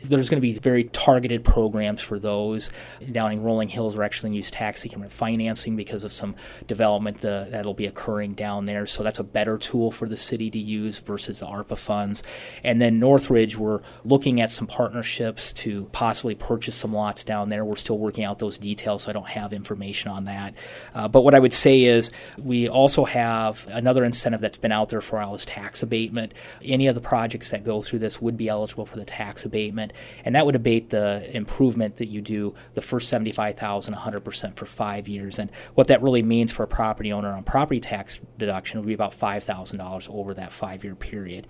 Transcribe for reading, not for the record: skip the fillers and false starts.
There's going to be very targeted programs for those. Down in Rolling Hills, we're actually going to use tax increment financing because of some development that'll be occurring down there. So that's a better tool for the city to use versus the ARPA funds. And then Northridge, we're looking at some partnerships to possibly purchase some lots down there. We're still working out those details, so I don't have information on that. But what I would say is we also have another incentive that's been out there for a while is tax abatement. Any of the projects that go through this would be eligible for the tax abatement, and that would abate the improvement that you do the first $75,000 100% for 5 years. And what that really means for a property owner on property tax deduction would be about $5,000 over that 5-year period.